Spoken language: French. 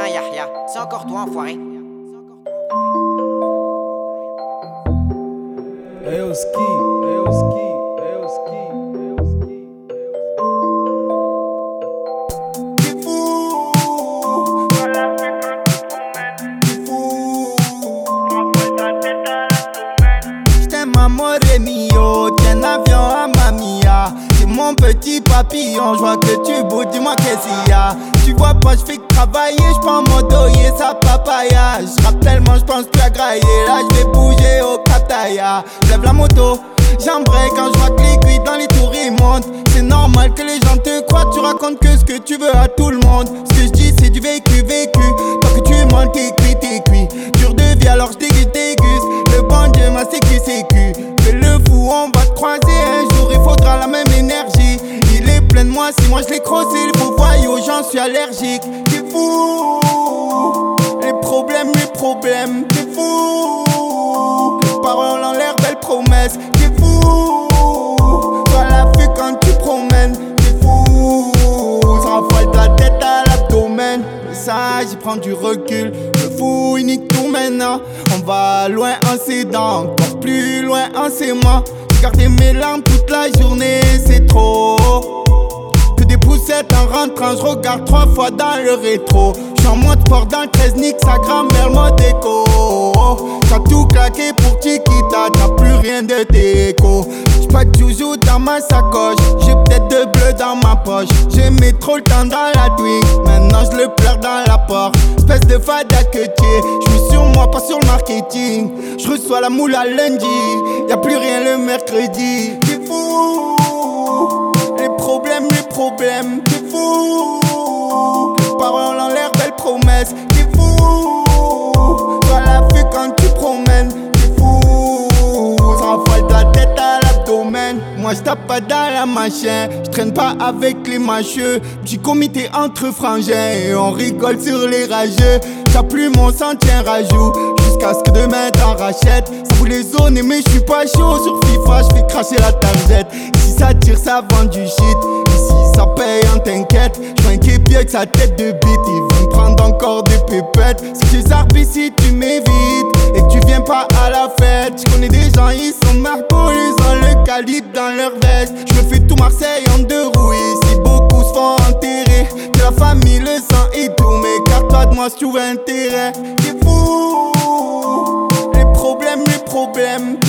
Yahya, c'est encore toi, enfoiré. Ayo ski, ayo ski, ayo ski, ayo ski. T'es fou, t'es fou. J't'aime amore mio, tiens avion à Mamia. C'est mon petit papillon, j'vois que tu bouges, dis-moi qu'est-ce qu'il y a. Tu vois pas, j'fais que travailler, j'prends mon doyer, sa papaya. J'rappe tellement, j'pense plus à grailler. Là j'vais bouger au Kataya. J'lève la moto, j'embraye quand j'vois que les cuits dans les tours ils montent. C'est normal que les gens te croient, tu racontes que ce que tu veux à tout le monde. Ce que j'dis c'est du vécu. Tant que tu montes t'es cuit. Dur de vie alors j'déguste. Le bon Dieu m'a sécu. Fais le fou, on va te croiser un jour, il faudra la même énergie. Il est plein de moi, si moi je l'ai crossé, il faut voyou, j'en suis allergique. T'es fou, les problèmes, t'es fou. Les paroles en l'air, belles promesses, t'es fou. Toi la vue quand tu promènes, t'es fou. Ça rafale ta tête à l'abdomen. Ça, j'y prends du recul. Le fou unique tout maintenant. On va loin en s'aidant, encore plus loin en s'aimant. Garder mes larmes toute la journée, c'est trop. Que des poussettes en rentrant, je regarde 3 fois dans le rétro. J'suis en mode sport dans le 13, nique sa grand-mère, le mode éco. T'as tout claqué pour Chiquita, t'as plus rien de déco. J'suis pas de joujou dans ma sacoche, j'ai peut-être de bleu dans ma poche. J'aimais trop le temps dans la twig, maintenant je le pleure dans la porte. Espèce de fada que t'es, j'suis sur moi, pas sur le marketing. J'reçois la moule à lundi, y'a plus rien le mercredi. T'es fou, les problèmes, t'es fou. Les paroles en l'air, belles promesses, t'es fou. Toi la vue quand tu promènes, t'es fou. Ça rafale ta tête à l'abdomen. Moi j'tape pas dans la machine, j'traîne pas avec les mâcheux. Petit comité entre frangins et on rigole sur les rageux. T'as plus mon sang, tiens rajout, jusqu'à ce que demain t'en rachètes. Ça voulait zoner mais j'suis pas chaud. Sur FIFA j'fais cracher la targette. Ici ça tire, ça vend du shit. Ici ça paye, on t'inquiète. J'fais un képi avec sa tête de bite. Il veut me prendre encore des pépettes. Si tu zarpes ici tu m'évites et que tu viens pas à la fête. J'connais des gens, ils sont marcots, ils ont le calibre dans leur veste. J'me fais tout Marseille en 2 roues. Ici beaucoup se font enterrer. Que la famille, le sang et tout. Mais garde-toi de moi si tu veux intérêt. T'es fou, les problèmes,